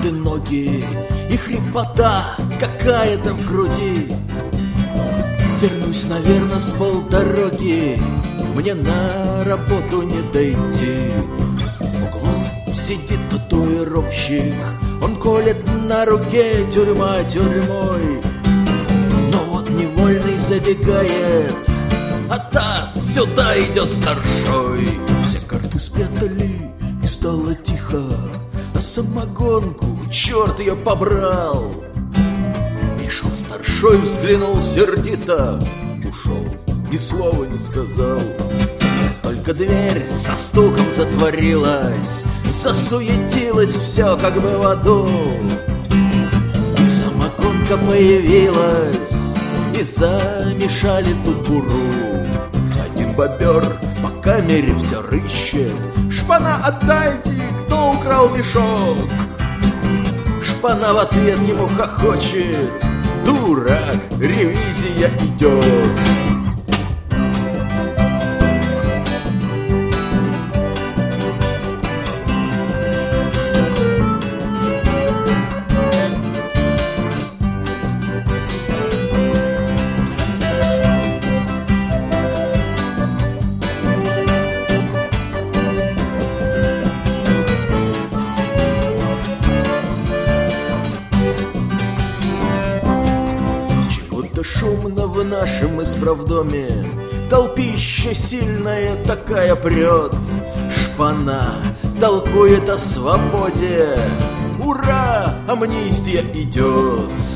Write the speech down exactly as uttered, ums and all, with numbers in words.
болят и ноги, и хрипота какая-то в груди. Вернусь, наверное, с полдороги, мне на работу не дойти. В углу сидит татуировщик, он колет на руке тюрьма тюрьмой. Но вот невольный забегает, а таз сюда идет старшой. Все карты спрятали и стало тихо, а самогонку черт ее побрал. Пришел старшой, взглянул сердито, ушел, ни слова не сказал. Только дверь со стуком затворилась, засуетилось все, как бы в аду. Самогонка появилась, и замешали тут буру. Один бобер по камере все рыщет: шпана, отдайте, кто украл мешок? Шпана в ответ ему хохочет: дурак, ревизия идет. Шумно в нашем исправдоме, толпища сильная такая прет. Шпана толкует о свободе, ура, амнистия идет.